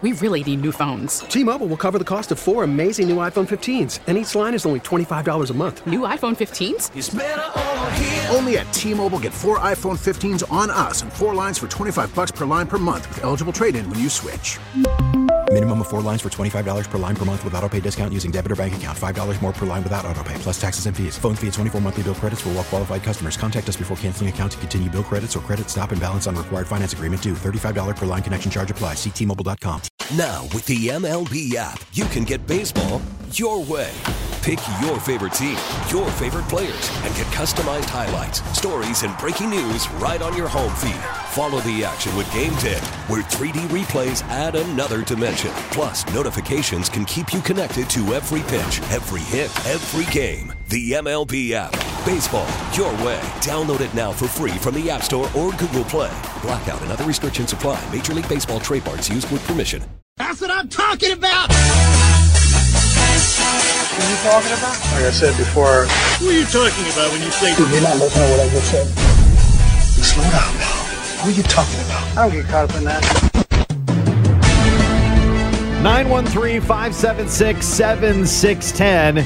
We really need new phones. T-Mobile will cover the cost of 4 amazing new iPhone 15s, and each line is only $25 a month. New iPhone 15s? It's better over here. Only at T-Mobile, get 4 iPhone 15s on us and 4 lines for $25 per line per month with eligible trade-in when you switch. Minimum of 4 lines for $25 per line per month with autopay discount using debit or bank account. $5 more per line without autopay, plus taxes and fees. Phone fee at 24 monthly bill credits for well-qualified customers. Contact us before canceling account to continue bill credits or credit stop and balance on required finance agreement due. $35 per line connection charge applies. See T-Mobile.com. Now, with the MLB app, you can get baseball your way. Pick your favorite team, your favorite players, and get customized highlights, stories, and breaking news right on your home feed. Follow the action with Game Day, where 3D replays add another dimension. Plus, notifications can keep you connected to every pitch, every hit, every game. The MLB app. Baseball your way. Download it now for free from the App Store or Google Play. Blackout and other restrictions apply. Major League Baseball trademarks used with permission. That's what I'm talking about! What are you talking about? Like I said before. What are you talking about when you say... Dude, you're not listening to what I just said. Slow down, pal. What are you talking about? I don't get caught up in that. 913-576-7610.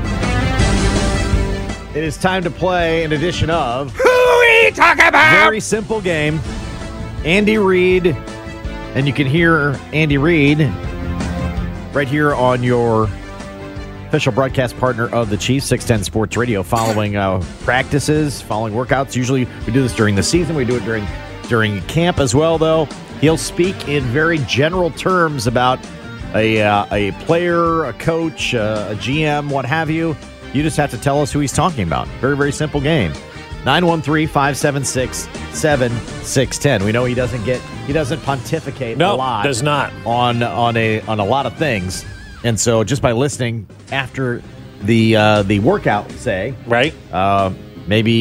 It is time to play an edition of... Who are you talking about? Very simple game. Andy Reid, and you can hear Andy Reid right here on your official broadcast partner of the Chiefs, 610 Sports Radio, following practices, following workouts. Usually we do this during the season. We do it during camp as well, though. He'll speak in very general terms about a player, a coach, a GM, what have you. You just have to tell us who he's talking about. Very, very simple game. 913-576-7610. We know he doesn't pontificate a lot. No, does not. On a lot of things. And so just by listening after the workout, say, right? Maybe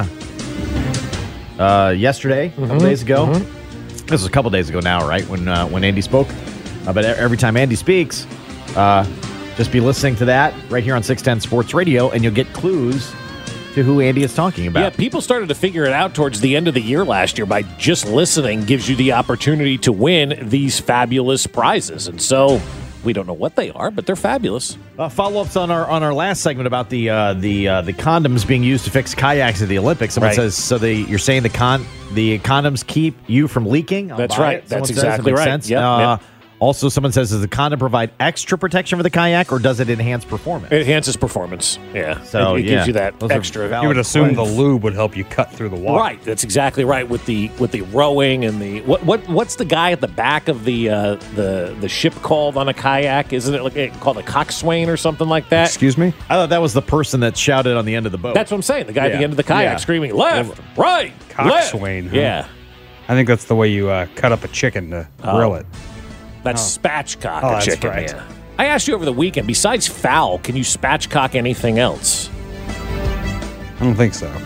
yesterday, a couple days ago. This was a couple days ago now, right? When Andy spoke. But every time Andy speaks, just be listening to that right here on 610 Sports Radio, and you'll get clues to who Andy is talking about. Yeah, people started to figure it out towards the end of the year last year by just listening gives you the opportunity to win these fabulous prizes. And so we don't know what they are, but they're fabulous. Follow-ups on our last segment about the condoms being used to fix kayaks at the Olympics. Someone says, so you're saying the condoms keep you from leaking? That's right. That's exactly right. Yep. Also, someone says, does the condom provide extra protection for the kayak, or does it enhance performance? It enhances performance, yeah. So it gives you that extra. You would assume the lube would help you cut through the water. Right, that's exactly right. With the rowing and the what's the guy at the back of the ship called on a kayak? Isn't it called a coxswain or something like that? Excuse me? I thought that was the person that shouted on the end of the boat. That's what I'm saying. The guy at the end of the kayak screaming left, right, coxswain. Left. Yeah, I think that's the way you cut up a chicken to grill it. That's spatchcock Oh, a that's chicken. right. Yeah. I asked you over the weekend, besides fowl, can you spatchcock anything else? I don't think so.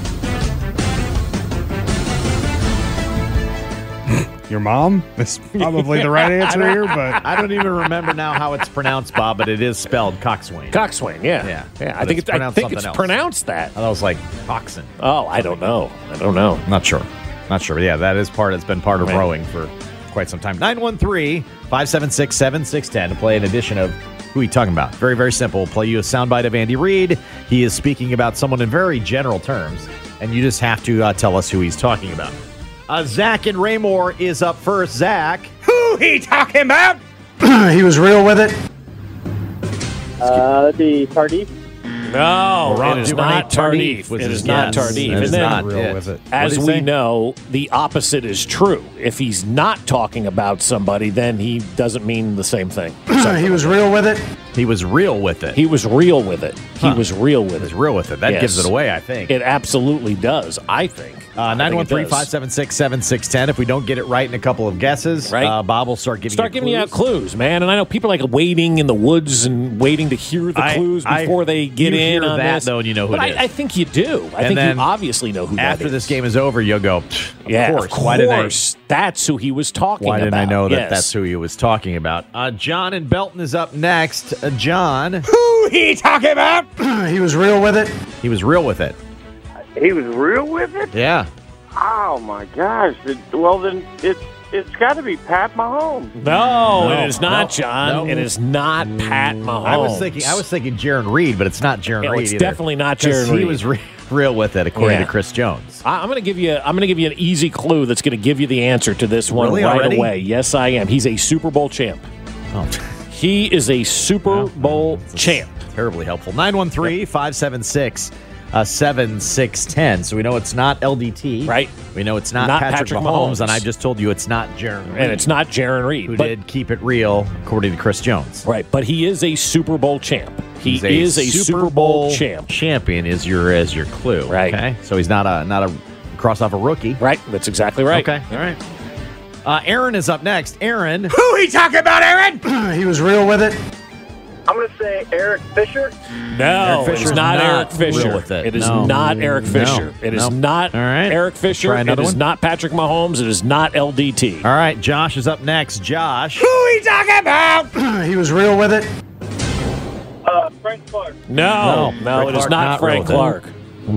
Your mom is probably the right answer here, but I don't even remember now how it's pronounced, Bob, but it is spelled coxswain. Coxswain, yeah. I think it's pronounced that. I thought it was like coxswain. Oh, I don't know. Not sure. Yeah, that is it's been part of rowing for quite some time. 913-576-7610 to play an edition of Who Are You Talking About? Very, very simple. We'll play you a soundbite of Andy Reid. He is speaking about someone in very general terms, and you just have to tell us who he's talking about. Zach in Raymore is up first. Zach. Who he talking about? He was real with it. The Tardif. No, it is not Tardif. It is not Tardif. And then, real with it. As we know, the opposite is true. If he's not talking about somebody, then he doesn't mean the same thing. He was real with it. He was real with it. He was real with it. He was real with it. He was real with it. That gives it away, I think. It absolutely does, I think. 913-576-7610. If we don't get it right in a couple of guesses, Bob will start giving you out clues, man. And I know people are like waiting in the woods and waiting to hear the clues before they get in on that, this. though, and you know who it is. I think you do. I think you obviously know who that is. After this game is over, you'll go, of course. Why did that's who he was talking about. Why didn't I know that that's who he was talking about? John in Belton is up next. John. Who he talking about? He was real with it. He was real with it. He was real with it? Yeah. Oh, my gosh. Well, then it's It's got to be Pat Mahomes. No, it is not, no, John. no. It is not Pat Mahomes. I was thinking Jaron Reed, but it's not Jaron Reed It's either. definitely not Jaron Reed. He was real with it, according to Chris Jones. I'm going to give you an easy clue that's going to give you the answer to this one Really? right Already? away. Yes, I am. He's a Super Bowl champ. Oh. He is a Super Bowl champ. Terribly helpful. 913-576-7610. So we know it's not LDT. Right. We know it's not, Not Patrick Patrick Mahomes, Mahomes. and I just told you it's not Jaron Reed. And it's not Jaron Reed. Who but, did keep it real, according to Chris Jones. Right, but he is a Super Bowl champ. He He's is a Super Bowl champ. Champion is your clue. Right. Okay. So he's not a cross off a rookie. Right. That's exactly right. Okay. All right. Aaron is up next. Aaron. Who he talking about, Aaron? He was real with it. I'm going to say Eric Fisher. No, Eric it is Fisher's not not Eric Fisher. real with it. It is No. not Eric Fisher. It is Nope. not All right. Eric Fisher. Try It another is one. not Patrick Mahomes. It is not LDT. All right. Josh is up next. Josh. Who he talking about? He was real with it. Frank Clark. No, Frank it is Clark, not not Frank real Clark.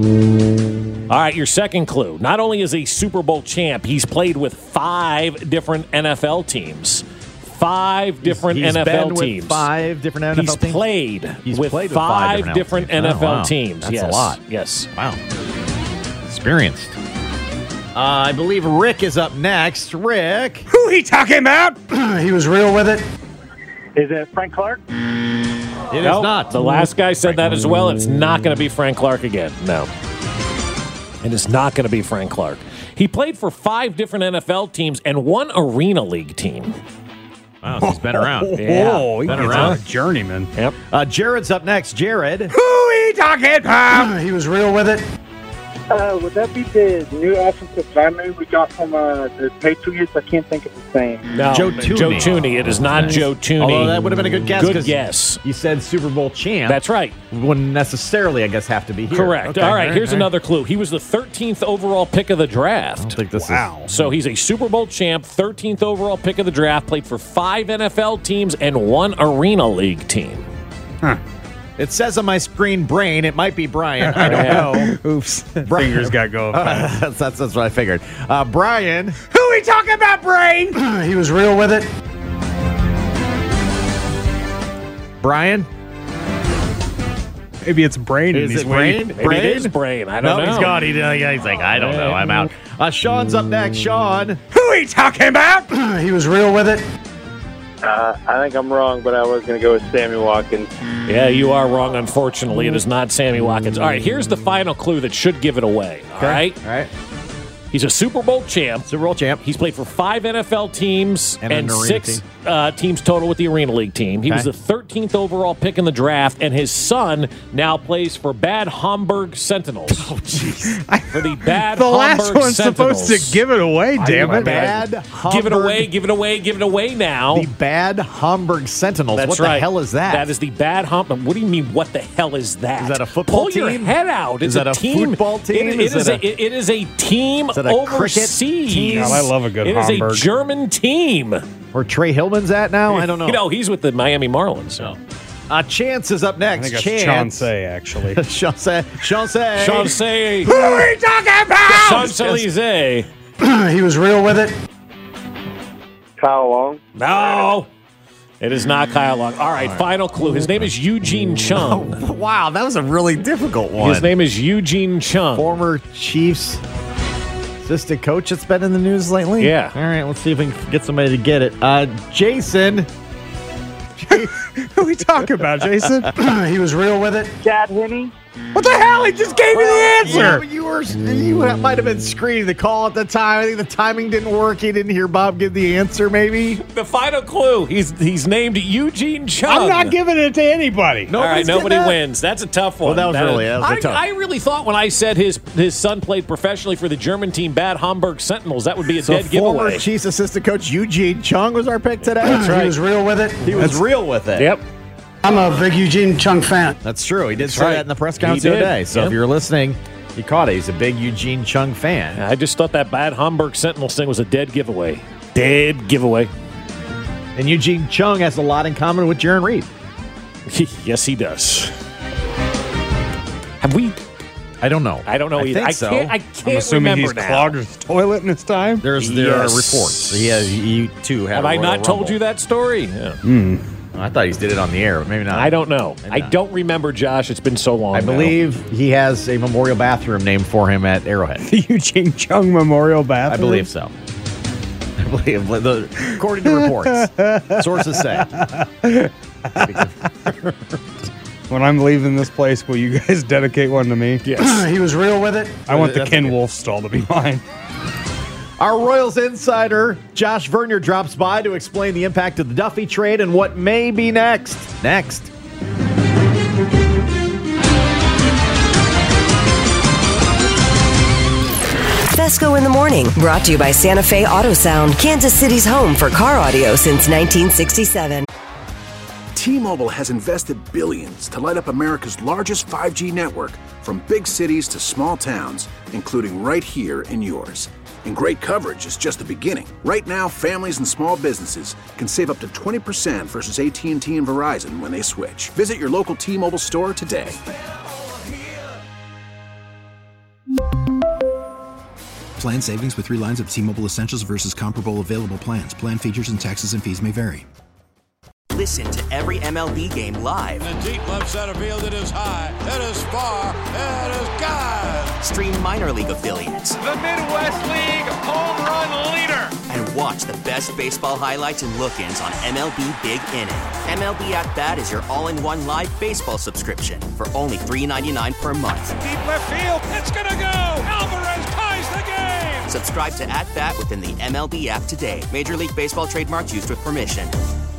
All right, your second clue. Not only is he Super Bowl champ, he's played with 5 different NFL teams. 5 different He's NFL been with teams. 5 different NFL He's teams. played He's with played with 5 different teams. NFL Oh, wow. teams. That's yes. a lot. Yes. Wow. Experienced. I believe Rick is up next. Rick. Who he talking about? He was real with it. Is it Frank Clark? It Nope. is not. The last guy said that as well. It's not going to be Frank Clark again. No. It is not going to be Frank Clark. He played for 5 different NFL teams and 1 Arena League team. Wow, so he's been around. Oh, been he's around. a journeyman. Yep. Jared's up next. Jared. Who he talking about? He was real with it. Would that be the new offensive lineman we got from the Patriots? I can't think of his name. No, Joe Tooney. Joe Tooney. It is not Joe Tooney. Although that would have been a good guess. Good 'cause guess. You said Super Bowl champ. That's right. Wouldn't necessarily, I guess, have to be here. Correct. Okay, all right, here's all right. another clue. He was the 13th overall pick of the I draft. don't think this Wow. So he's a Super Bowl champ, 13th overall pick of the draft, played for 5 NFL teams and 1 Arena League team. It says on my screen, Brain. It might be Brian. I don't know. Oops. Fingers got to go. that's what I figured. Brian. Who he talking about, Brain? He was real with it. Brian. Maybe it's Brain. and Is he's it waiting. Brain? Maybe it is Brain. I don't know. He's gone. He's like, I don't know. I'm out. Sean's up next. Sean. Who he talking about? He was real with it. I think I'm wrong, but I was going to go with Sammy Watkins. Yeah, you are wrong, unfortunately. It is not Sammy Watkins. All right, here's the final clue that should give it away. All right? All right. He's a Super Bowl champ. Super Bowl champ. He's played for 5 NFL teams And an arena 6 teams total with the Arena League team. He was the 13th overall pick in the draft, and his son now plays for Bad Homburg Sentinels. Oh, jeez. For the Bad The Homburg last one's Sentinels. supposed to give it away, damn it. Bad Give it Homburg- away, give it away, give it away now. The Bad Homburg Sentinels. That's what right. the hell is that? That is the Bad Homburg. What do you mean, what the hell is that? Is that a football Pull your team? head out. Is It's that a team. football team? It Is is it it is a team that a cricket overseas. team? God, I love a good It Homburg. is a German team. Where Trey Hillman's at now? I don't know. You know, he's with the Miami Marlins. So. Chance is up I next. think that's Chance. Chauncey, actually. Chauncey. Chauncey. Chauncey. Who are we talking about? Champs-Élysées. He was real with it. Kyle Long. No. It is not Kyle Long. All right, final clue. His name is Eugene Chung. Wow, that was a really difficult one. His name is Eugene Chung. Former Chiefs assistant coach that's been in the news lately? Yeah. All right, let's see if we can get somebody to get it. Jason. Who are we talking about, Jason? He was real with it. Chad Henne. What the hell? He just gave me the answer. Yeah, but you might have been screening the call at the time. I think the timing didn't work. He didn't hear Bob give the answer, maybe. The final clue. He's named Eugene Chung. I'm not giving it to anybody. All right, nobody wins. That's a tough one. Well, that was tough. I really thought when I said his son played professionally for the German team Bad Homburg Sentinels, that would be a So dead former giveaway. Chiefs assistant coach Eugene Chung was our pick today. That's He was real with it. He was real with it. Yep. I'm a big Eugene Chung fan. That's true. He did say right. that in the press conference He the other did. day. So Yep. if you're listening, you caught it. He's a big Eugene Chung fan. I just thought that Bad Homburg Sentinels thing was a dead giveaway. Dead giveaway. And Eugene Chung has a lot in common with Jaron Reed. Yes, he does. Have we I don't know. I don't know either. Think so. I can't I'm assuming remember he's now. clogged his toilet in his time. There are reports. He too had Have a I Royal not told Rumble. you that story? Yeah. I thought he did it on the air, but maybe not. I don't know. I don't remember, Josh. It's been so long. I now. believe he has a memorial bathroom named for him at Arrowhead. The Eugene Chung Memorial Bathroom. I believe so. According to reports, sources say. When I'm leaving this place, will you guys dedicate one to me? Yes. He was real with it. I want the Ken Wolf stall to be mine. Our Royals insider, Josh Vernier, drops by to explain the impact of the Duffy trade and what may be next. Next. Fesco in the Morning, brought to you by Santa Fe Auto Sound, Kansas City's home for car audio since 1967. T-Mobile has invested billions to light up America's largest 5G network, from big cities to small towns, including right here in yours. And great coverage is just the beginning. Right now, families and small businesses can save up to 20% versus AT&T and Verizon when they switch. Visit your local T-Mobile store today. Plan savings with 3 lines of T-Mobile Essentials versus comparable available plans. Plan features and taxes and fees may vary. Listen to every MLB game live. In the deep left center field, it is high, it is far, it is gone. Stream minor league affiliates. The Midwest League home run leader. And watch the best baseball highlights and look-ins on MLB Big Inning. MLB At Bat is your all-in-one live baseball subscription for only $3.99 per month. Deep left field, it's gonna go. Alvarez ties the game. Subscribe to At Bat within the MLB app today. Major League Baseball trademarks used with permission.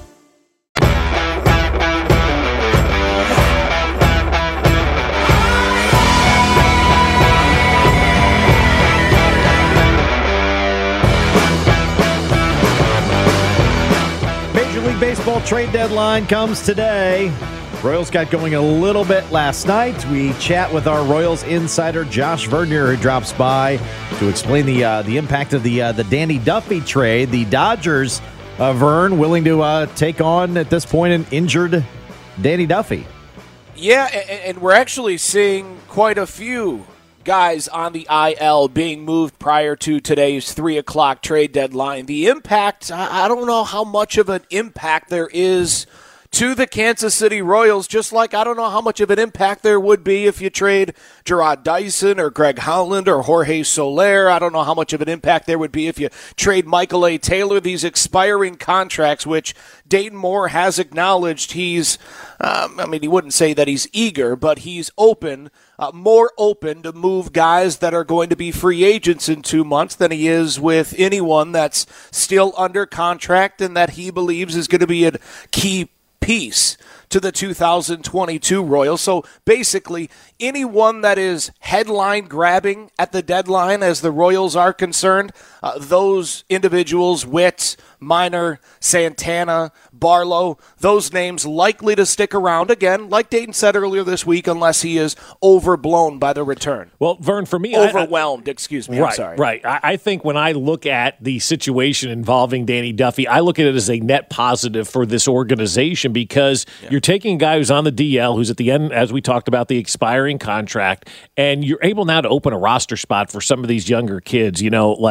Major League Baseball trade deadline comes today. Royals got going a little bit last night. We chat with our Royals insider, Josh Vernier, who drops by to explain the impact of the Danny Duffy trade. The Dodgers, Vern, willing to take on, at this point, an injured Danny Duffy. Yeah, and we're actually seeing quite a few guys on the IL being moved prior to today's 3 o'clock trade deadline. The impact, I don't know how much of an impact there is to the Kansas City Royals, just like I don't know how much of an impact there would be if you trade Gerard Dyson or Greg Holland or Jorge Soler. I don't know how much of an impact there would be if you trade Michael A. Taylor. These expiring contracts, which Dayton Moore has acknowledged he's, he wouldn't say that he's eager, but he's open, more open to move guys that are going to be free agents in 2 months than he is with anyone that's still under contract and that he believes is going to be a key piece to the 2022 Royals. So basically, anyone that is headline grabbing at the deadline as the Royals are concerned, those individuals, Witt, Minor, Santana, Barlow, those names likely to stick around again, like Dayton said earlier this week, unless he is overblown by the return. Well, Vern, for me, overwhelmed, excuse me, right, I'm sorry. Right. I think when I look at the situation involving Danny Duffy, I look at it as a net positive for this organization because you're taking a guy who's on the DL, who's at the end, as we talked about, the expiring contract, and you're able now to open a roster spot for some of these younger kids,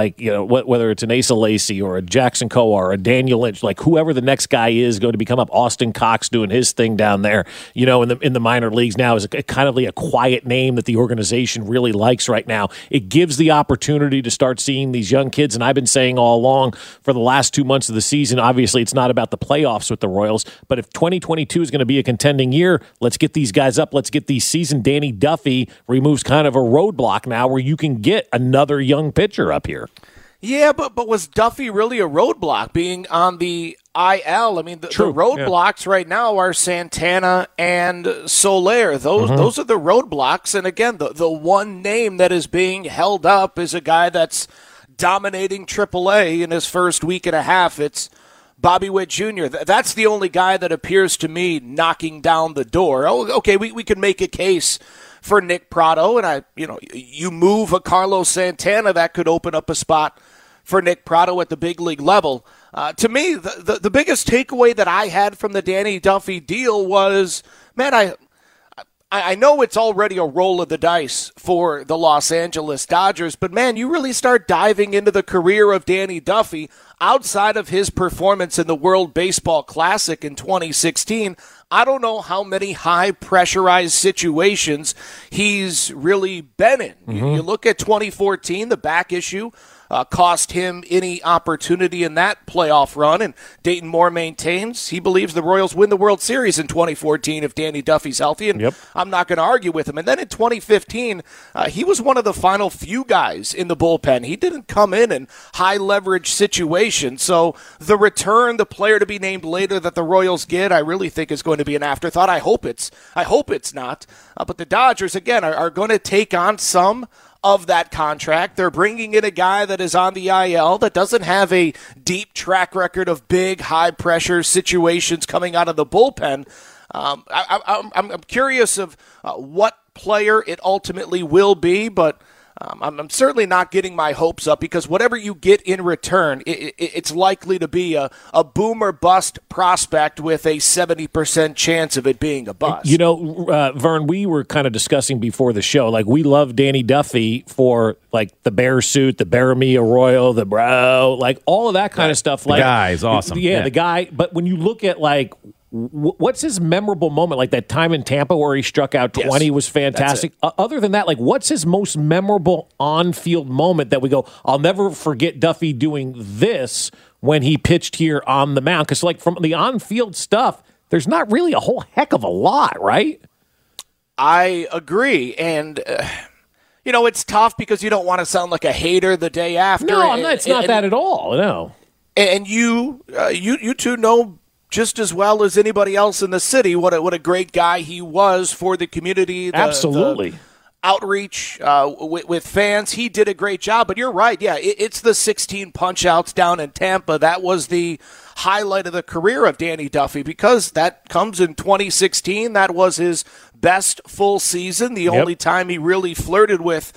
whether it's an Asa Lacy or a Jackson Kowar or a Daniel Lynch, like whoever the next guy is going to become up. Austin Cox doing his thing down there, in the minor leagues now is kind of a quiet name that the organization really likes right now. It gives the opportunity to start seeing these young kids, and I've been saying all along for the last 2 months of the season, obviously it's not about the playoffs with the Royals, but if 2022 is going to be a contending year, let's get these guys up, let's get these seasoned. Danny Duffy removes kind of a roadblock now where you can get another young pitcher up here. Yeah, but was Duffy really a roadblock being on the IL? I mean, the roadblocks right now are Santana and Soler. Those are the roadblocks. And again, the one name that is being held up is a guy that's dominating AAA in his first week and a half. It's Bobby Witt Jr. That's the only guy that appears to me knocking down the door. Oh, okay, we can make a case for Nick Pratto, and you move a Carlos Santana, that could open up a spot for Nick Pratto at the big league level. To me, the biggest takeaway that I had from the Danny Duffy deal was, man, I know it's already a roll of the dice for the Los Angeles Dodgers, but man, you really start diving into the career of Danny Duffy outside of his performance in the World Baseball Classic in 2016. I don't know how many high pressurized situations he's really been in. You look at 2014, the back issue cost him any opportunity in that playoff run, and Dayton Moore maintains he believes the Royals win the World Series in 2014 if Danny Duffy's healthy, and I'm not going to argue with him. And then in 2015, he was one of the final few guys in the bullpen. He didn't come in high leverage situations, so the return, the player to be named later that the Royals get, I really think is going to be an afterthought. I hope it's not. But the Dodgers, again, are going to take on some of that contract. They're bringing in a guy that is on the IL that doesn't have a deep track record of big, high-pressure situations coming out of the bullpen. I'm curious of what player it ultimately will be, but I'm certainly not getting my hopes up because whatever you get in return, it's likely to be a boom or bust prospect with a 70% chance of it being a bust. You know, Vern, we were kind of discussing before the show, like we love Danny Duffy for like the bear suit, the Barramia Royal, the brow, like all of that kind of stuff. Like, the guy is awesome. Yeah, the guy. But when you look at like, what's his memorable moment? Like that time in Tampa where he struck out 20 was fantastic. Other than that, like what's his most memorable on-field moment that we go, I'll never forget Duffy doing this when he pitched here on the mound? Because like from the on-field stuff, there's not really a whole heck of a lot, right? I agree. And, you know, it's tough because you don't want to sound like a hater the day after. No, it's not that at all. No. And you two know just as well as anybody else in the city what a great guy he was for the community. Absolutely. The outreach with fans. He did a great job. But you're right. Yeah, it's the 16 punch-outs down in Tampa. That was the highlight of the career of Danny Duffy because that comes in 2016. That was his best full season, the only time he really flirted with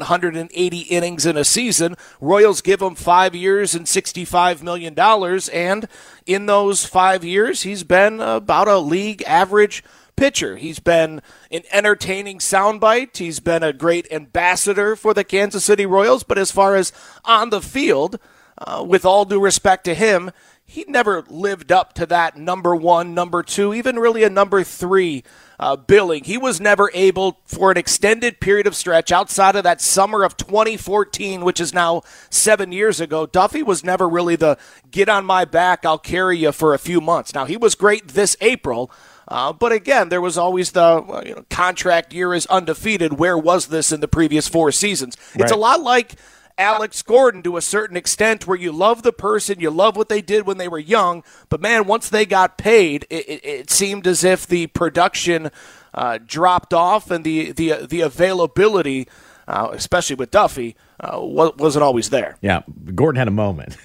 180 innings in a season. Royals give him 5 years and $65 million, and in those 5 years, he's been about a league average pitcher. He's been an entertaining soundbite. He's been a great ambassador for the Kansas City Royals, but as far as on the field, with all due respect to him, he never lived up to that number one, number two, even really a number three billing. He was never able, for an extended period of stretch outside of that summer of 2014, which is now 7 years ago, Duffy was never really the get on my back, I'll carry you for a few months. Now, he was great this April, but again, there was always the contract year is undefeated. Where was this in the previous 4 seasons? Right. It's a lot like Alex Gordon to a certain extent, where you love the person, you love what they did when they were young, but man, once they got paid, it seemed as if the production dropped off and the availability, especially with Duffy, wasn't always there. Yeah, Gordon had a moment.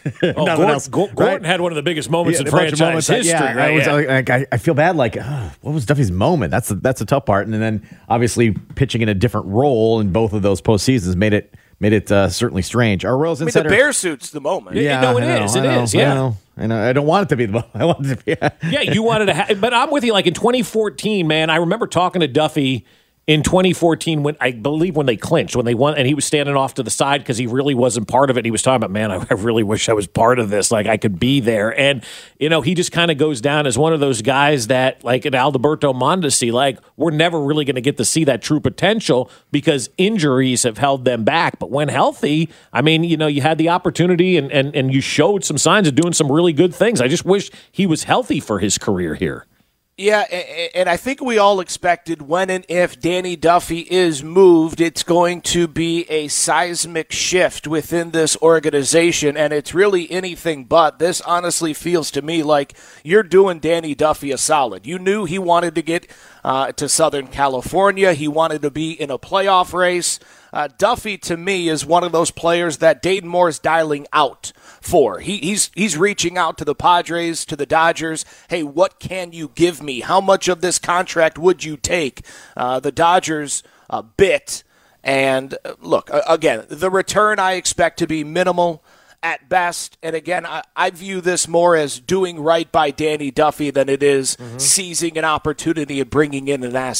Gordon had one of the biggest moments in franchise history. I feel bad. Like, what was Duffy's moment? That's a tough part. And then obviously pitching in a different role in both of those postseasons made it certainly strange. Our Royals Insider. The bear suit's the moment. Yeah, no, it is. Yeah. I know. I don't want it to be the moment. I want it to be. Yeah, you wanted to but I'm with you. Like in 2014, man, I remember talking to Duffy in 2014 when they clinched, when they won, and he was standing off to the side because he really wasn't part of it. He was talking about, man, I really wish I was part of this. Like I could be there. And, he just kind of goes down as one of those guys that, like an Alberto Mondesi, like we're never really going to get to see that true potential because injuries have held them back. But when healthy, I mean, you had the opportunity and you showed some signs of doing some really good things. I just wish he was healthy for his career here. Yeah, and I think we all expected when and if Danny Duffy is moved, it's going to be a seismic shift within this organization, and it's really anything but. This honestly feels to me like you're doing Danny Duffy a solid. You knew he wanted to get to Southern California. He wanted to be in a playoff race. Duffy, to me, is one of those players that Dayton Moore is dialing out for. He's reaching out to the Padres, to the Dodgers. Hey, what can you give me? How much of this contract would you take? The Dodgers bit. And look, again, the return I expect to be minimal at best. And again, I view this more as doing right by Danny Duffy than it is seizing an opportunity and bringing in an asset.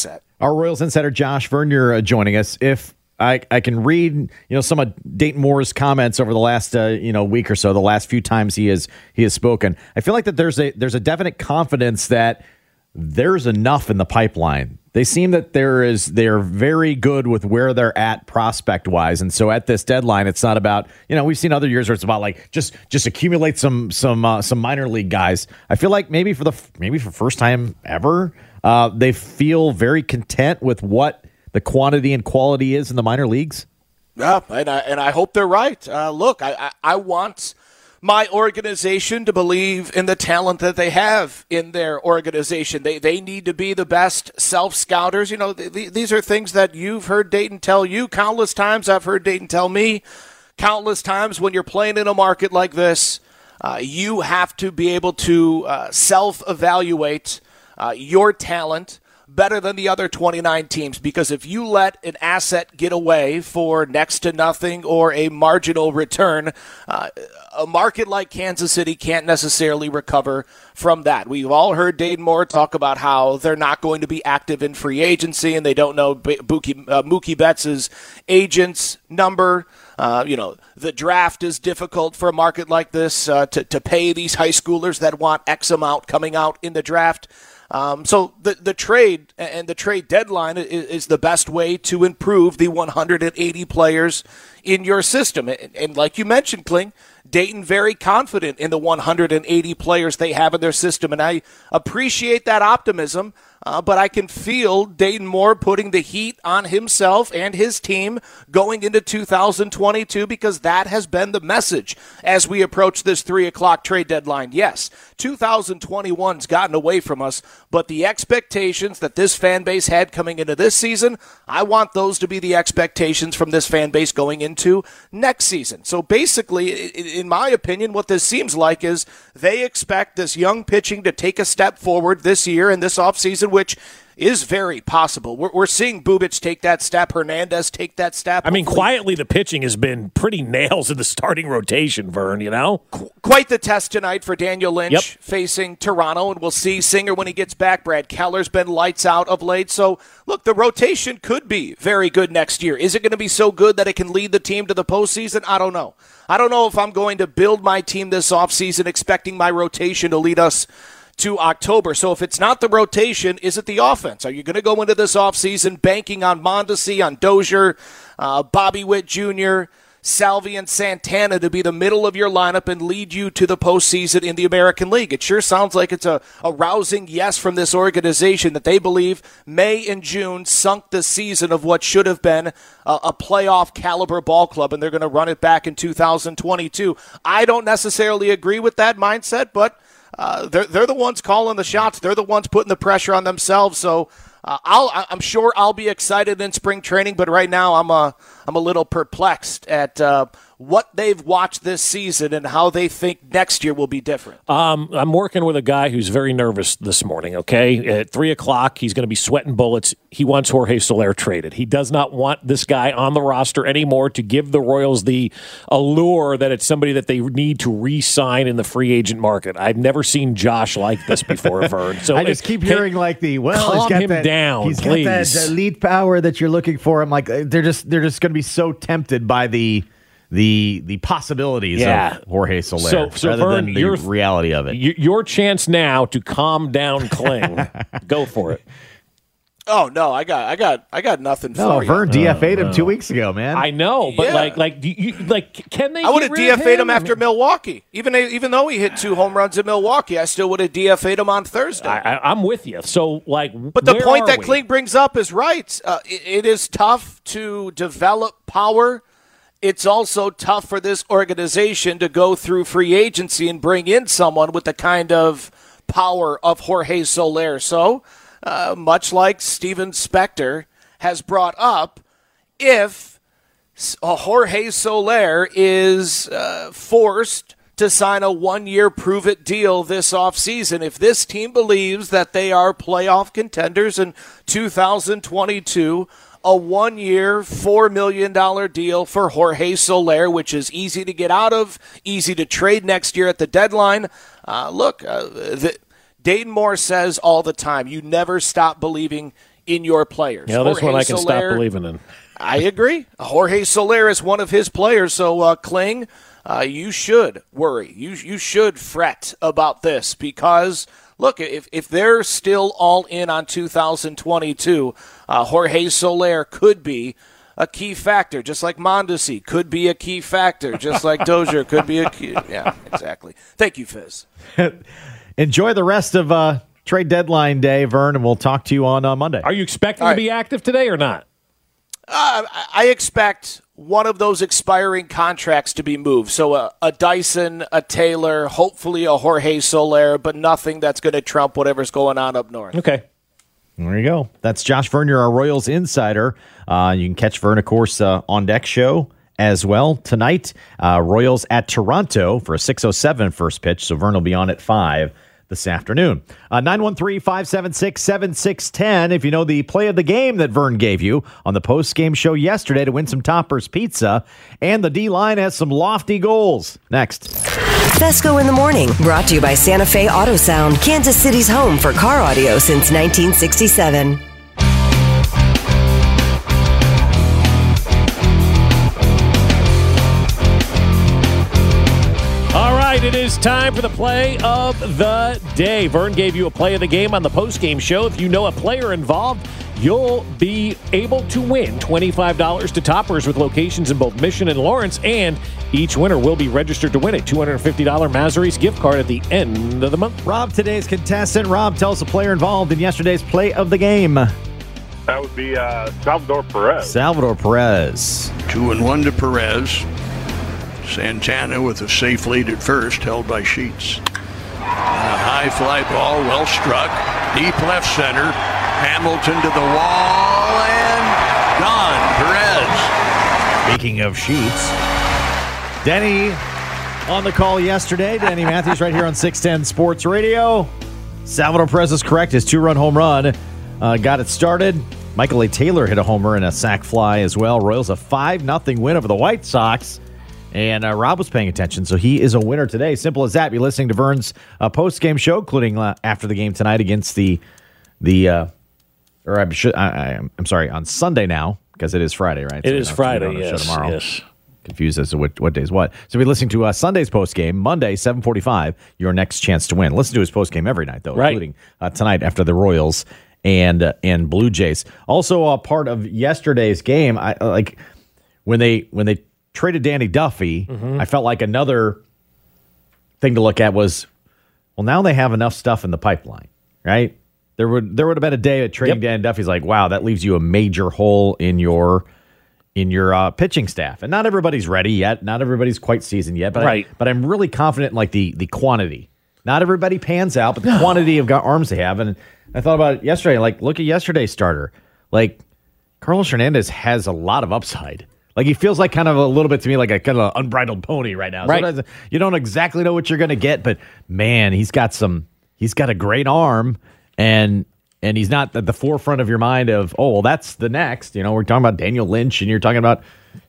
Our Royals insider Josh Vernier joining us. If I can read, some of Dayton Moore's comments over the last week or so, the last few times he has spoken, I feel like that there's a definite confidence that there's enough in the pipeline. They seem that they're very good with where they're at prospect wise, and so at this deadline, it's not about we've seen other years where it's about like just accumulate some minor league guys. I feel like maybe for first time ever, they feel very content with what the quantity and quality is in the minor leagues. Yeah, and I hope they're right. Look, I want my organization to believe in the talent that they have in their organization. They need to be the best self-scouters. These are things that you've heard Dayton tell you countless times. I've heard Dayton tell me countless times. When you're playing in a market like this, you have to be able to self-evaluate your talent better than the other 29 teams, because if you let an asset get away for next to nothing or a marginal return, a market like Kansas City can't necessarily recover from that. We've all heard Dayton Moore talk about how they're not going to be active in free agency and they don't know Mookie Betts' agent's number. The draft is difficult for a market like this to pay these high schoolers that want X amount coming out in the draft. So the trade and the trade deadline is the best way to improve the 180 players in your system. And like you mentioned, Kling, Dayton very confident in the 180 players they have in their system. And I appreciate that optimism, but I can feel Dayton Moore putting the heat on himself and his team going into 2022, because that has been the message as we approach this 3 o'clock trade deadline. Yes, 2021's gotten away from us, but the expectations that this fan base had coming into this season, I want those to be the expectations from this fan base going into next season. So basically, in my opinion, what this seems like is they expect this young pitching to take a step forward this year and this offseason, which is very possible. We're seeing Bubic take that step, Hernandez take that step. I mean, quietly, the pitching has been pretty nails in the starting rotation, Vern, Quite the test tonight for Daniel Lynch facing Toronto, and we'll see Singer when he gets back. Brad Keller's been lights out of late. So, look, the rotation could be very good next year. Is it going to be so good that it can lead the team to the postseason? I don't know. I don't know if I'm going to build my team this offseason expecting my rotation to lead us to October. So if it's not the rotation, is it the offense? Are you going to go into this offseason banking on Mondesi, on Dozier, Bobby Witt Jr., Salvi, and Santana to be the middle of your lineup and lead you to the postseason in the American League? It sure sounds like it's a rousing yes from this organization that they believe May and June sunk the season of what should have been a playoff caliber ball club, and they're going to run it back in 2022. I don't necessarily agree with that mindset, but they're the ones calling the shots. They're the ones putting the pressure on themselves. So I'm sure I'll be excited in spring training, but right now I'm a little perplexed at what they've watched this season and how they think next year will be different. I'm working with a guy who's very nervous this morning, okay? At 3 o'clock, he's going to be sweating bullets. He wants Jorge Soler traded. He does not want this guy on the roster anymore to give the Royals the allure that it's somebody that they need to re-sign in the free agent market. I've never seen Josh like this before, Vern. So I just keep hearing calm he's got him that, down, he's please. got that elite power that you're looking for. I'm like, they're just going to be so tempted by the possibilities of Jorge Soler rather Vern, than the reality of it. Your chance now to calm down Kling. Go for it. Oh no, I got nothing for you. Vern DFA'd him 2 weeks ago, man. I know, but can they? I would have DFA'd him after Milwaukee, even though he hit 2 home runs in Milwaukee. I still would have DFA'd him on Thursday. I'm with you. So but the point that Kling brings up is right. It is tough to develop power. It's also tough for this organization to go through free agency and bring in someone with the kind of power of Jorge Soler. So, much like Steven Spector has brought up, if Jorge Soler is forced to sign a 1-year prove-it deal this offseason, if this team believes that they are playoff contenders in 2022, a 1-year, $4 million deal for Jorge Soler, which is easy to get out of, easy to trade next year at the deadline. Dayton Moore says all the time, you never stop believing in your players. Yeah, this one I can stop believing in. I agree. Jorge Soler is one of his players, so Kling, you should worry. You should fret about this because, look, if they're still all in on 2022, Jorge Soler could be a key factor, just like Mondesi could be a key factor, just like Dozier could be a key. Yeah, exactly. Thank you, Fizz. Enjoy the rest of trade deadline day, Vern, and we'll talk to you on Monday. Are you expecting to be active today or not? I expect one of those expiring contracts to be moved. So a Dyson, a Taylor, hopefully a Jorge Soler, but nothing that's going to trump whatever's going on up north. Okay. There you go. That's Josh Vernier, our Royals insider. You can catch Vern, of course, on Deck Show as well tonight. Royals at Toronto for a 6:07 first pitch. So Vern will be on at 5 this afternoon. 913-576-7610. If you know the play of the game that Vern gave you on the post-game show yesterday to win some Toppers Pizza. And the D-line has some lofty goals. Next. Fesco in the Morning, brought to you by Santa Fe Auto Sound, Kansas City's home for car audio since 1967. It is time for the play of the day. Vern gave you a play of the game on the post-game show. If you know a player involved, you'll be able to win $25 to Toppers with locations in both Mission and Lawrence, and each winner will be registered to win a $250 Mazzare's gift card at the end of the month. Rob, today's contestant. Rob, tell us a player involved in yesterday's play of the game. That would be Salvador Perez. Salvador Perez. 2-1 to Perez. Santana with a safe lead at first, held by Sheets. And a high fly ball, well struck, deep left center. Hamilton to the wall, and gone. Perez. Speaking of Sheets, Denny on the call yesterday. Danny Matthews right here on 610 Sports Radio. Salvador Perez is correct. His 2-run home run got it started. Michael A. Taylor hit a homer and a sac fly as well. Royals a 5-0 win over the White Sox. And Rob was paying attention, so he is a winner today. Simple as that. Be listening to Vern's post-game show, including after the game tonight against I'm sorry, on Sunday now, because it is Friday, right? It is Friday, yes. Tomorrow. Yes. Confused as to what day is what. So be listening to Sunday's post-game, Monday, 7:45, your next chance to win. Listen to his post-game every night, though, including tonight after the Royals and Blue Jays. Also, a part of yesterday's game, when they traded Danny Duffy, I felt like another thing to look at was, well, now they have enough stuff in the pipeline, right? There would have been a day of trading Danny Duffy's like, wow, that leaves you a major hole in your pitching staff. And not everybody's ready yet. Not everybody's quite seasoned yet. But but I'm really confident in like the quantity. Not everybody pans out, but the quantity of arms they have. And I thought about it yesterday. Like, look at yesterday's starter. Like, Carlos Hernandez has a lot of upside. Like, he feels like kind of a little bit to me like a kind of unbridled pony right now. Right. Sometimes you don't exactly know what you're going to get, but man, he's got a great arm, and he's not at the forefront of your mind of, oh, well, that's the next. You know, we're talking about Daniel Lynch, and you're talking about,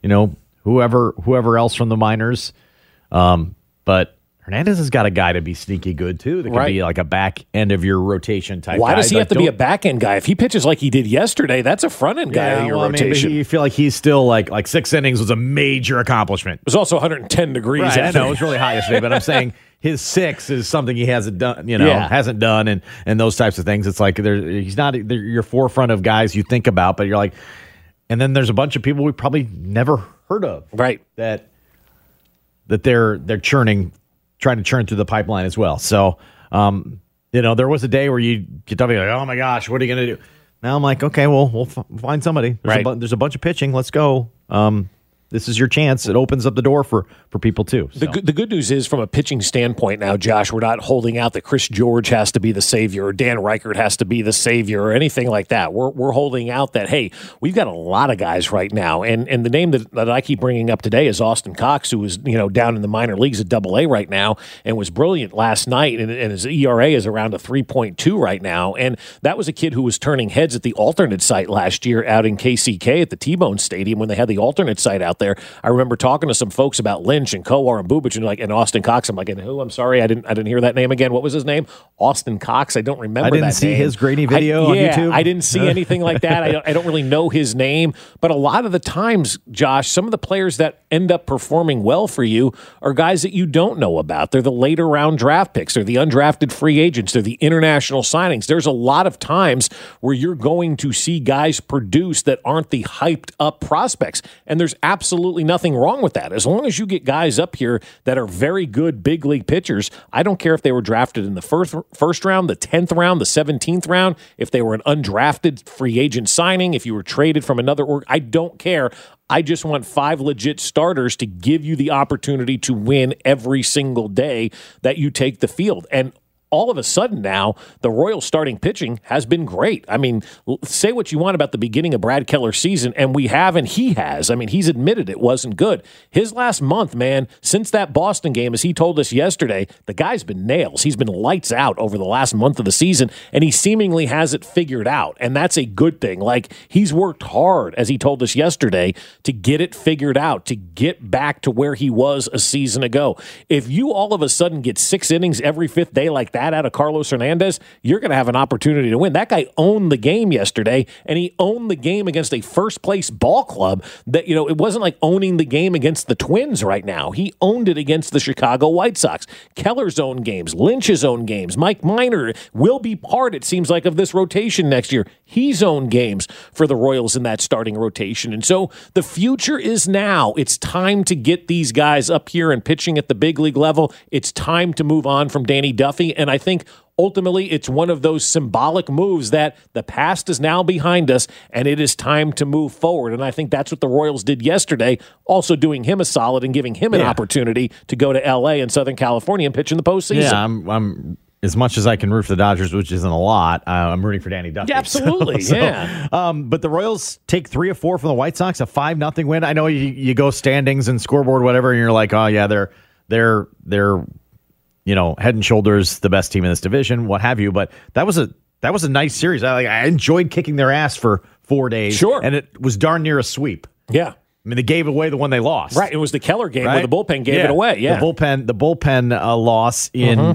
whoever else from the minors. But Hernandez has got a guy to be sneaky good, too. That could be like a back end of your rotation type guy. Why does he have to be a back end guy? If he pitches like he did yesterday, that's a front end guy in your rotation. You feel like he's still like 6 innings was a major accomplishment. It was also 110 degrees. Right, I know it was really high yesterday, but I'm saying his 6 is something he hasn't done, hasn't done, and those types of things. It's like he's not your forefront of guys you think about, but you're like, and then there's a bunch of people we probably never heard of, right? That they're trying to churn through the pipeline as well. So, there was a day where you tell me like, oh my gosh, what are you going to do? Now I'm like, okay, well, we'll find somebody. There's a bunch of pitching. Let's go. This is your chance. It opens up the door for people too. So. The good news is, from a pitching standpoint now, Josh, we're not holding out that Chris George has to be the savior or Dan Reichert has to be the savior or anything like that. We're holding out that, hey, we've got a lot of guys right now. And the name that I keep bringing up today is Austin Cox, who is down in the minor leagues at AA right now and was brilliant last night. And his ERA is around a 3.2 right now. And that was a kid who was turning heads at the alternate site last year out in KCK at the T-Bone Stadium when they had the alternate site out there. I remember talking to some folks about Lynch and Kowar and Bubic and Austin Cox. I'm like, and who? I'm sorry, I didn't hear that name again. What was his name? Austin Cox. I don't remember that name. I didn't see his grainy video on YouTube. I didn't see anything like that. I don't really know his name. But a lot of the times, Josh, some of the players that end up performing well for you are guys that you don't know about. They're the later round draft picks. They're the undrafted free agents. They're the international signings. There's a lot of times where you're going to see guys produce that aren't the hyped up prospects. And there's absolutely nothing wrong with that. As long as you get guys up here that are very good big league pitchers, I don't care if they were drafted in the first round, the 10th round, the 17th round, if they were an undrafted free agent signing, if you were traded from another org, I don't care. I just want 5 legit starters to give you the opportunity to win every single day that you take the field. And all of a sudden now, the Royals starting pitching has been great. I mean, say what you want about the beginning of Brad Keller's season, and we have, and he has. I mean, he's admitted it wasn't good. His last month, man, since that Boston game, as he told us yesterday, the guy's been nails. He's been lights out over the last month of the season, and he seemingly has it figured out, and that's a good thing. Like, he's worked hard, as he told us yesterday, to get it figured out, to get back to where he was a season ago. If you all of a sudden get 6 innings every 5th day like that out of Carlos Hernandez, you're going to have an opportunity to win. That guy owned the game yesterday, and he owned the game against a first-place ball club that, it wasn't like owning the game against the Twins right now. He owned it against the Chicago White Sox. Keller's own games, Lynch's own games, Mike Minor will be part, it seems like, of this rotation next year. He's owned games for the Royals in that starting rotation. And so the future is now. It's time to get these guys up here and pitching at the big league level. It's time to move on from Danny Duffy, and I think ultimately it's one of those symbolic moves that the past is now behind us and it is time to move forward. And I think that's what the Royals did yesterday, also doing him a solid and giving him an opportunity to go to L.A. and Southern California and pitch in the postseason. Yeah, I'm as much as I can root for the Dodgers, which isn't a lot, I'm rooting for Danny Duffy. Yeah, absolutely, yeah. But the Royals take 3 of 4 from the White Sox, a 5-0 win. I know you go standings and scoreboard, whatever, and you're like, oh yeah, they're head and shoulders the best team in this division, what have you. But that was a nice series. I enjoyed kicking their ass for 4 days. Sure. And it was darn near a sweep. Yeah. I mean, they gave away the one they lost. Right. It was the Keller game where the bullpen gave it away. Yeah. The bullpen loss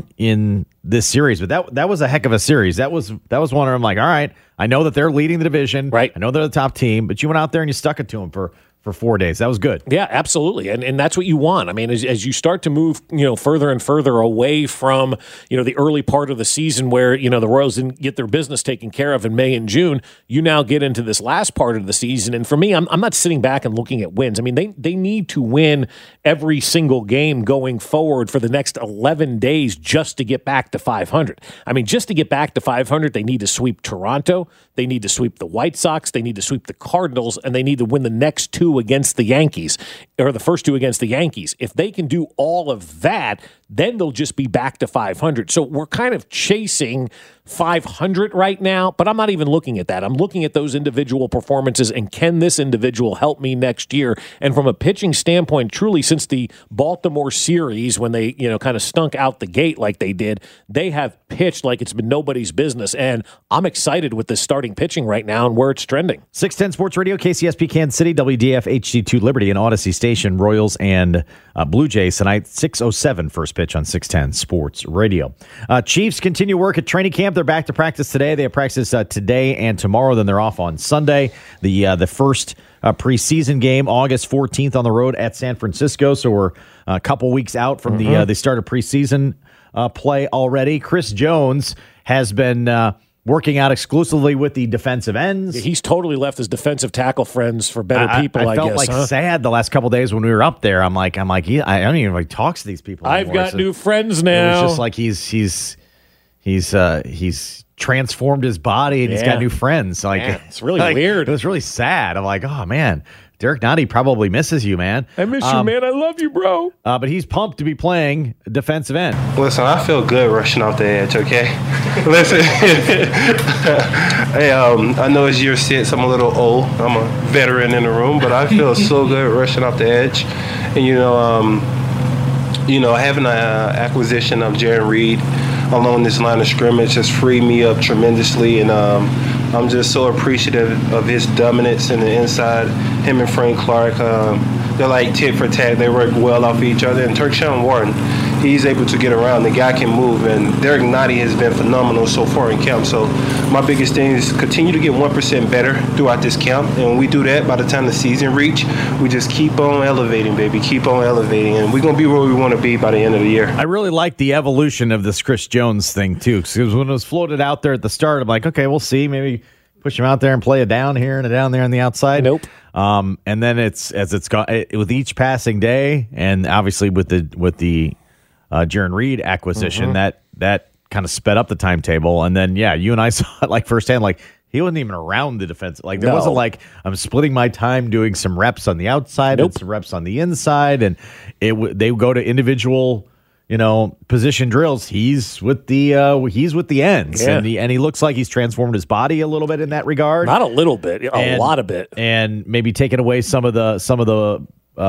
in this series. But that was a heck of a series. That was one where I'm like, all right, I know that they're leading the division. Right. I know they're the top team, but you went out there and you stuck it to them for 4 days. That was good. Yeah, absolutely. And that's what you want. I mean, as you start to move, further and further away from, the early part of the season where, the Royals didn't get their business taken care of in May and June, you now get into this last part of the season. And for me, I'm not sitting back and looking at wins. I mean, they need to win every single game going forward for the next 11 days just to get back to 500. I mean, just to get back to 500, they need to sweep Toronto. They need to sweep the White Sox. They need to sweep the Cardinals, and they need to win the next 2 against the Yankees, or the first 2 against the Yankees. If they can do all of that, then they'll just be back to 500. So we're kind of chasing 500 right now, but I'm not even looking at that. I'm looking at those individual performances, and can this individual help me next year? And from a pitching standpoint, truly, since the Baltimore series, when they, kind of stunk out the gate like they did, they have pitched like it's been nobody's business. And I'm excited with this starting pitching right now and where it's trending. 610 Sports Radio, KCSP Kansas City, WDF HD2 Liberty, and Odyssey Station, Royals and Blue Jays tonight, 6:07 first pitch on 610 Sports Radio. Chiefs continue work at training camp. They're back to practice today. They have practice today and tomorrow. Then they're off on Sunday. The first preseason game, August 14th on the road at San Francisco. So we're a couple weeks out from the start of preseason play already. Chris Jones has been working out exclusively with the defensive ends. Yeah, he's totally left his defensive tackle friends for better people, I felt guess. like sad the last couple days when we were up there. I'm like, yeah, I don't even like talk to these people anymore. I've got new friends now. It was just like he's transformed his body and he's got new friends. Like, it's really weird. It was really sad. I'm like, oh man, Derek Nottie probably misses you, man. I miss you, man. I love you, bro. But he's pumped to be playing defensive end. Listen, I feel good rushing off the edge, okay? Listen, hey, I know it's year 6. I'm a little old. I'm a veteran in the room, but I feel so good rushing off the edge. And, having an acquisition of Jaron Reed, along this line of scrimmage has freed me up tremendously, and I'm just so appreciative of his dominance in the inside. Him and Frank Clark, they're like tit for tat. They work well off each other. And Tershawn Wharton, he's able to get around. The guy can move. And Derek Nottie has been phenomenal so far in camp. So my biggest thing is continue to get 1% better throughout this camp. And when we do that, by the time the season reach, we just keep on elevating, baby. Keep on elevating. And we're going to be where we want to be by the end of the year. I really like the evolution of this Chris Jones thing, too. Because when it was floated out there at the start, I'm like, okay, we'll see. Maybe push him out there and play a down here and a down there on the outside. Nope. And then it's gone with each passing day, and obviously with the Jarran Reed acquisition, that kind of sped up the timetable. And then you and I saw it like firsthand. Like he wasn't even around the defense. Like there wasn't like I'm splitting my time doing some reps on the outside and some reps on the inside, and they would go to individual position drills. He's with the ends, and he looks like he's transformed his body a little bit in that regard. Not a little bit, a lot of it, and maybe taking away some of the.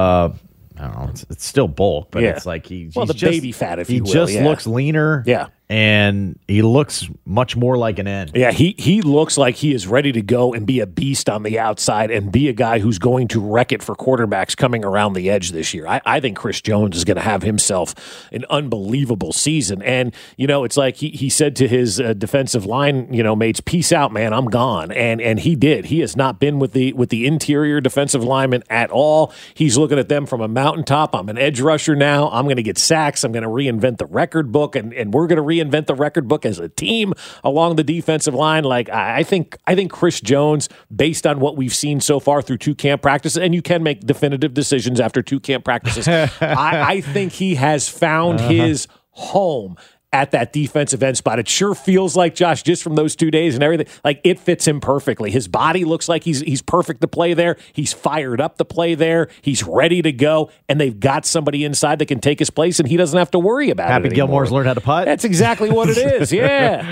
I don't know. It's still bulk, but it's like he's the just, baby fat, if you will. He just looks leaner. Yeah. And he looks much more like an end. Yeah, he looks like he is ready to go and be a beast on the outside and be a guy who's going to wreck it for quarterbacks coming around the edge this year. I think Chris Jones is going to have himself an unbelievable season. And, it's like he said to his defensive line, mates, peace out, man, I'm gone. And he did. He has not been with the interior defensive linemen at all. He's looking at them from a mountaintop. I'm an edge rusher now. I'm going to get sacks. I'm going to reinvent the record book, and we're going to reinvent the record book as a team along the defensive line. Like I think Chris Jones, based on what we've seen so far through 2 camp practices, and you can make definitive decisions after 2 camp practices, I think he has found his home at that defensive end spot. It sure feels like, Josh, just from those 2 days and everything, like it fits him perfectly. His body looks like he's perfect to play there. He's fired up to play there. He's ready to go, and they've got somebody inside that can take his place, and he doesn't have to worry about it Happy anymore. Gilmore's learned how to putt. That's exactly what it is, yeah.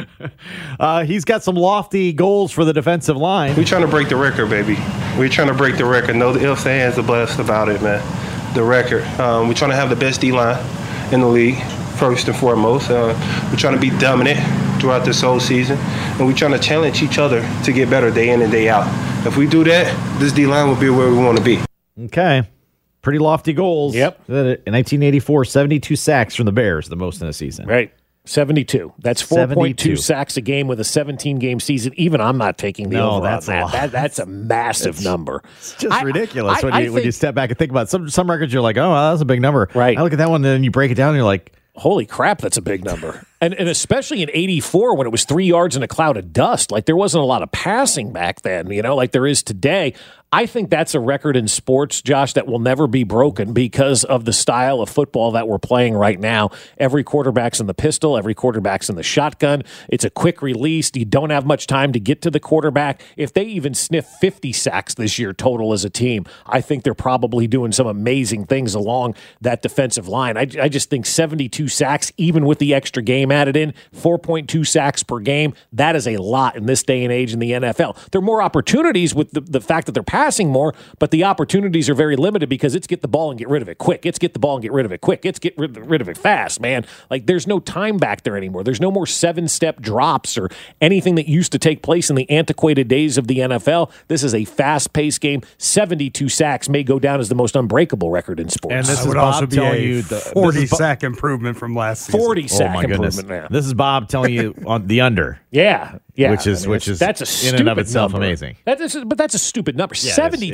He's got some lofty goals for the defensive line. We're trying to break the record, baby. We're trying to break the record. No ifs, ands, or buts about it, man. The record. We're trying to have the best D-line in the league. First and foremost, we're trying to be dominant throughout this whole season, and we're trying to challenge each other to get better day in and day out. If we do that, this D-line will be where we want to be. Okay. Pretty lofty goals. Yep. In 1984, 72 sacks from the Bears, the most in a season. Right. 72. That's 4.2 sacks a game with a 17-game season. Even I'm not taking the over on that. That's a massive number. It's just ridiculous when you step back and think about it. Some records you're like, oh, well, that's a big number. Right. I look at that one, and then you break it down, and you're like, holy crap, that's a big number. And especially in 84 when it was 3 yards in a cloud of dust. Like there wasn't a lot of passing back then, like there is today. I think that's a record in sports, Josh, that will never be broken because of the style of football that we're playing right now. Every quarterback's in the pistol. Every quarterback's in the shotgun. It's a quick release. You don't have much time to get to the quarterback. If they even sniff 50 sacks this year total as a team, I think they're probably doing some amazing things along that defensive line. I just think 72 sacks, even with the extra game added in, 4.2 sacks per game, that is a lot in this day and age in the NFL. There are more opportunities with the fact that they're passing more, but the opportunities are very limited because it's get the ball and get rid of it quick. It's get the ball and get rid of it quick. It's get rid of it fast, man. Like there's no time back there anymore. There's no more 7-step drops or anything that used to take place in the antiquated days of the NFL. This is a fast-paced game. 72 sacks may go down as the most unbreakable record in sports. And this would also be a 40-sack improvement from last season. 40-sack improvement now. This is Bob telling you on the under. Yeah. Which is that's a stupid in and of itself number. Amazing. But that's a stupid number. Yeah,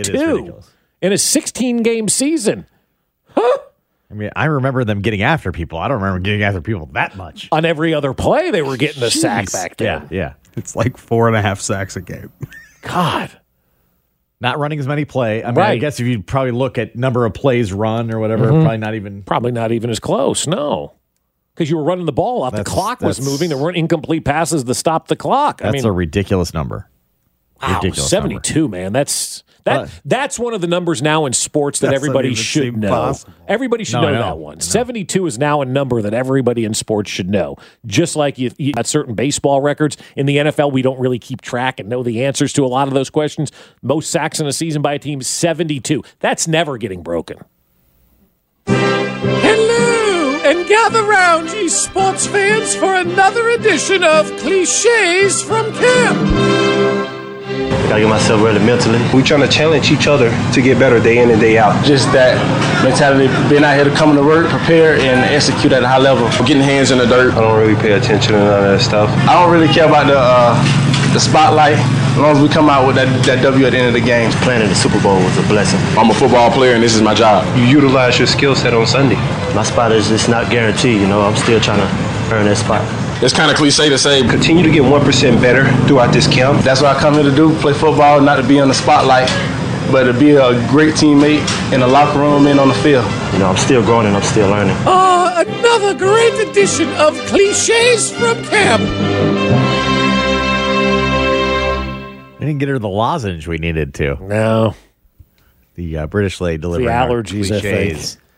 72 in a 16-game season. Huh? I mean, I remember them getting after people. I don't remember getting after people that much. On every other play, they were getting a sack back then. Yeah. It's like 4.5 sacks a game. God. Not running as many plays. I mean, I guess if you probably look at number of plays run or whatever, probably not even as close. No. Because you were running the ball off. The clock was moving. There weren't incomplete passes to stop the clock. That's a ridiculous number. Wow, ridiculous 72, number. Man. That's one of the numbers now in sports that everybody should know. Possible. Everybody should know that one. 72 is now a number that everybody in sports should know. Just like you got certain baseball records. In the NFL, we don't really keep track and know the answers to a lot of those questions. Most sacks in a season by a team, 72. That's never getting broken. Hello And gather round, ye sports fans, for another edition of Cliches from Camp. Gotta get myself ready mentally. We're trying to challenge each other to get better day in and day out. Just that mentality, being out here to come to work, prepare, and execute at a high level. Getting hands in the dirt. I don't really pay attention to none of that stuff. I don't really care about the spotlight. As long as we come out with that W at the end of the game. Playing in the Super Bowl was a blessing. I'm a football player, and this is my job. You utilize your skill set on Sunday. My spot is just not guaranteed, I'm still trying to earn that spot. It's kind of cliche to say. Continue to get 1% better throughout this camp. That's what I come here to do, play football, not to be on the spotlight, but to be a great teammate in the locker room and on the field. I'm still growing and I'm still learning. Another great edition of Cliches from Camp. We didn't get her the lozenge we needed to. No. The British lady delivering the allergies, I think.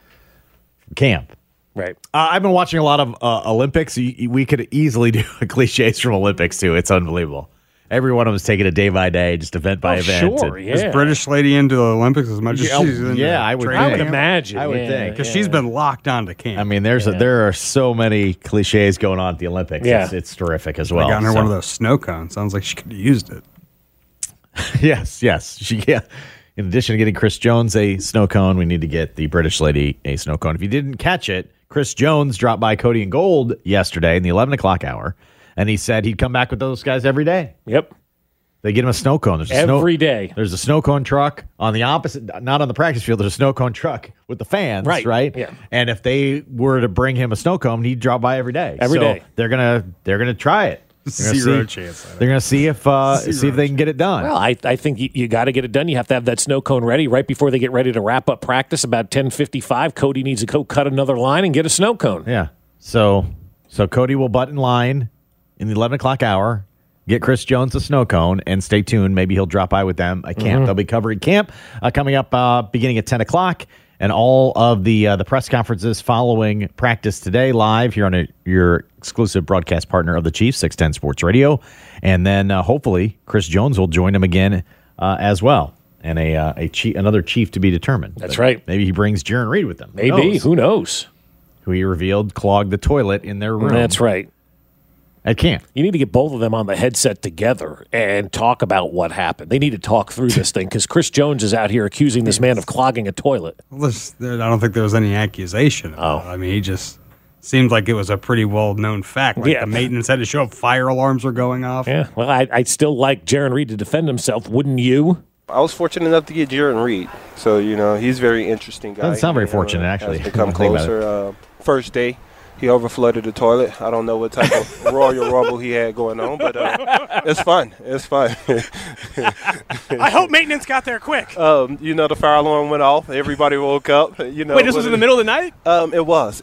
Camp. Right. I've been watching a lot of Olympics. We could easily do cliches from Olympics, too. It's unbelievable. Every one of them is taking it day by day, just event by event. Sure, yeah. Is British lady into the Olympics as much as she's in I would imagine. I would think. Because she's been locked on to camp. I mean, there are so many cliches going on at the Olympics. Yeah. It's terrific as well. I got her one of those snow cones. Sounds like she could have used it. Yes. In addition to getting Chris Jones a snow cone, we need to get the British lady a snow cone. If you didn't catch it, Chris Jones dropped by Cody and Gold yesterday in the 11 o'clock hour, and he said he'd come back with those guys every day. Yep. They get him a snow cone. Every day. There's a snow cone truck on the opposite, not on the practice field. There's a snow cone truck with the fans, right? Yeah. And if they were to bring him a snow cone, he'd drop by every day. Every day. They're gonna try it. Zero chance. They're going to see if they can get it done. Well, I think you got to get it done. You have to have that snow cone ready right before they get ready to wrap up practice. About 10:55, Cody needs to go cut another line and get a snow cone. Yeah. So Cody will butt in line in the 11 o'clock hour, get Chris Jones a snow cone, and stay tuned. Maybe he'll drop by with them at camp. They'll be covering camp coming up beginning at 10 o'clock. And all of the press conferences following practice today live here on your exclusive broadcast partner of the Chiefs, 610 Sports Radio. And then hopefully Chris Jones will join them again as well. And another Chief to be determined. That's right. Maybe he brings Jaron Reed with him. Maybe. Who knows? Who he revealed clogged the toilet in their room. That's right. At camp. You need to get both of them on the headset together and talk about what happened. They need to talk through this thing because Chris Jones is out here accusing this man of clogging a toilet. Well, I don't think there was any accusation. I mean, he just seemed like it was a pretty well-known fact. Like the maintenance had to show up, fire alarms were going off. Yeah, well, I'd still like Jaron Reed to defend himself, wouldn't you? I was fortunate enough to get Jaron Reed. So, he's a very interesting guy. Doesn't sound very fortunate, actually. Has become closer. First day, he overflooded the toilet. I don't know what type of Royal Rumble he had going on, but it's fun. It's fun. I hope maintenance got there quick. The fire alarm went off. Everybody woke up. Wait, this was in the middle of the night? It was.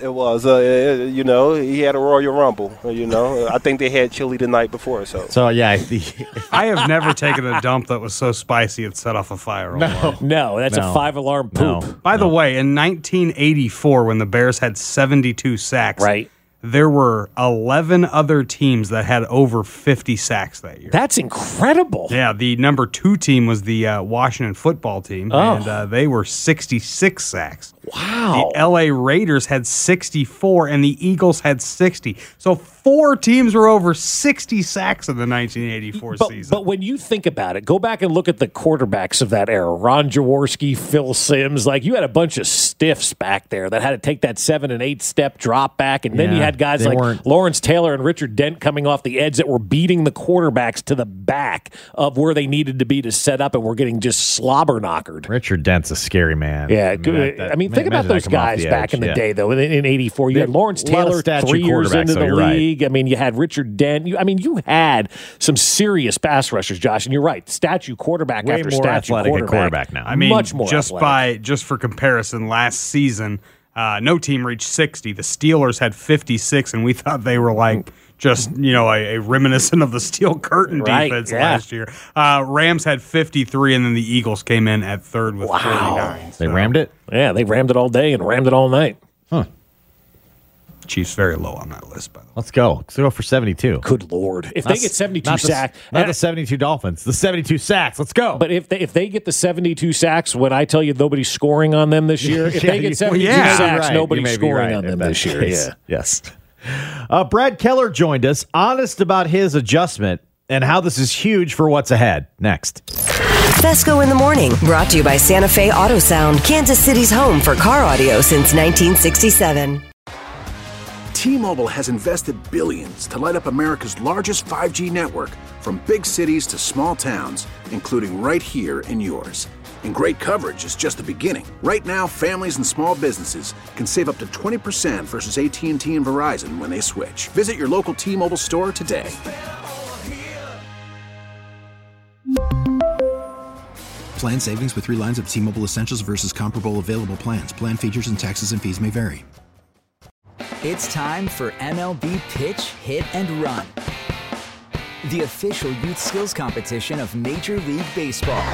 He had a Royal Rumble. I think they had chili the night before. So yeah. I have never taken a dump that was so spicy it set off a fire alarm. No, that's a 5-alarm poop. By the way, in 1984, when the Bears had 72 sacks, there were 11 other teams that had over 50 sacks that year. That's incredible. Yeah, the number 2 team was the Washington football team, and they were 66 sacks. Wow. The L.A. Raiders had 64, and the Eagles had 60. So 4 teams were over 60 sacks in the 1984 season. But when you think about it, go back and look at the quarterbacks of that era. Ron Jaworski, Phil Simms. You had a bunch of stiffs back there that had to take that 7 and 8 step drop back, and then you had guys like Lawrence Taylor and Richard Dent coming off the edge that were beating the quarterbacks to the back of where they needed to be to set up, and were getting just slobber knockered. Richard Dent's a scary man. Yeah, think about those guys back in the day, though. In 84, you had Lawrence Taylor 3 years into the league. Right. I mean, you had Richard Dent. You had some serious pass rushers, Josh, and you're right. Statue quarterback Way after more statue quarterback now. I mean, much more just for comparison, last season, no team reached 60. The Steelers had 56, and we thought they were a reminiscent of the Steel Curtain defense last year. Rams had 53, and then the Eagles came in at third with 49. They rammed it? Yeah, they rammed it all day and rammed it all night. Huh. Chiefs very low on that list, by the way. Let's go. Let's go for 72. Good Lord. If they get 72 sacks. Not the 72 Dolphins. The 72 sacks. Let's go. But if they get the 72 sacks, when I tell you nobody's scoring on them this year, if they get 72 sacks, nobody's scoring on them this year. Yeah. Yes. Brad Keller joined us, honest about his adjustment and how this is huge for what's ahead. Next. Fesco in the Morning, brought to you by Santa Fe Auto Sound, Kansas City's home for car audio since 1967. T-Mobile has invested billions to light up America's largest 5G network, from big cities to small towns, including right here in yours. And great coverage is just the beginning. Right now, families and small businesses can save up to 20% versus AT&T and Verizon when they switch. Visit your local T-Mobile store today. Plan savings with 3 lines of T-Mobile Essentials versus comparable available plans. Plan features and taxes and fees may vary. It's time for MLB Pitch, Hit, and Run, the official youth skills competition of Major League Baseball.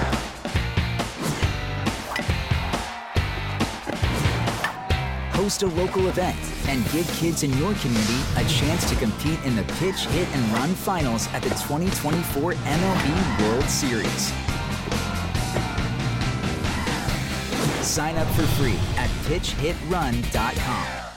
Host a local event and give kids in your community a chance to compete in the Pitch, Hit, and Run finals at the 2024 MLB World Series. Sign up for free at pitchhitrun.com.